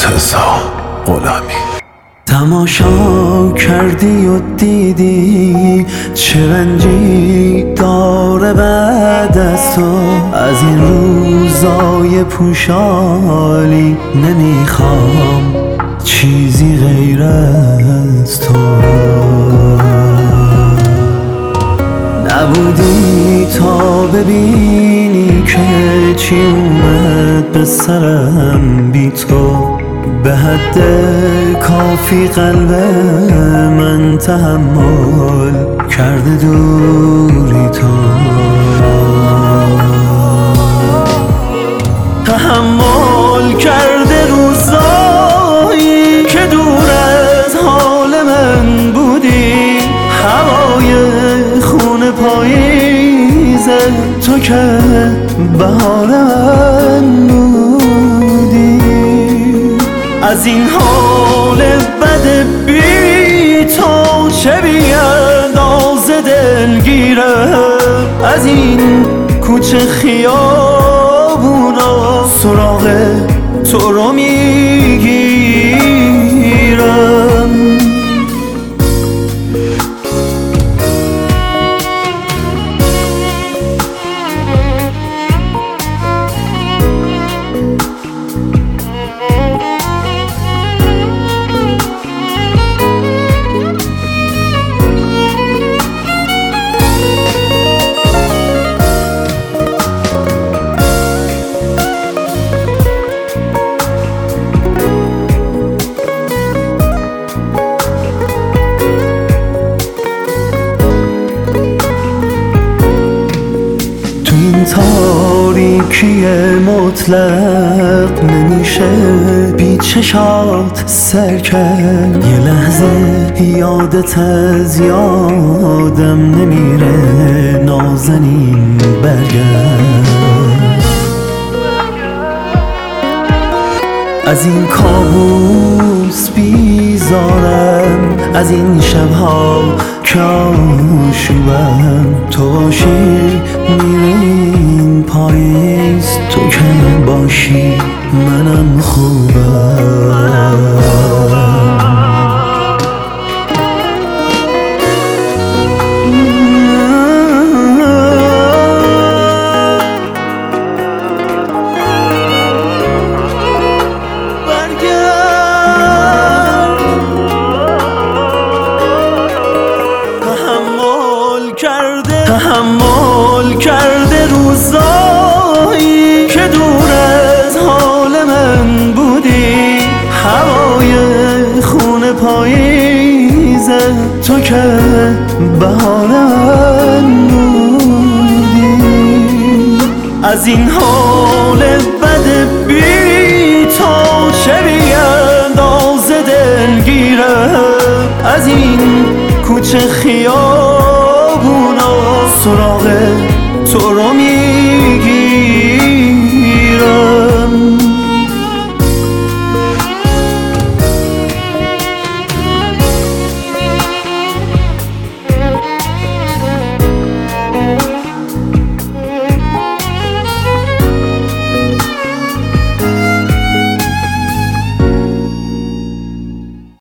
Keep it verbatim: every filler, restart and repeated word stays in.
مرتضی غلامی. تماشا کردی و دیدی چه رنجی داره بعد از تو. از این روزای پوشالی نمیخوام چیزی غیر از تو. نبودی تا ببینی که چی اومد به سرم بی تو. به حد کافی قلب من تحمل کرده دوری تو. تحمل کرده روزایی که دور از حال من بودی. هوای خون پاییزه تو که بهار من بودی. از این حال بد بی تو چه بیانداز دلگیره. از این کوچه خیابونا سراغ تو رو میگیرم. تاریکی مطلق نمیشه بی چشات سر کرد. یه لحظه یادت از یادم نمیره نازنین برگرد. از این کابوس بیزارم، از این شبها که آشوبم. تو باشی میرین پاییز، تو که باشی منم خوبم. تحمل کرده روزایی که دور از حال من بودی. هوای خون پاییزه تو که بهار من بودی. از این حال بد بی تو چه بیانداز دلگیره. از این کوچه خیابونا سراغ تو رو می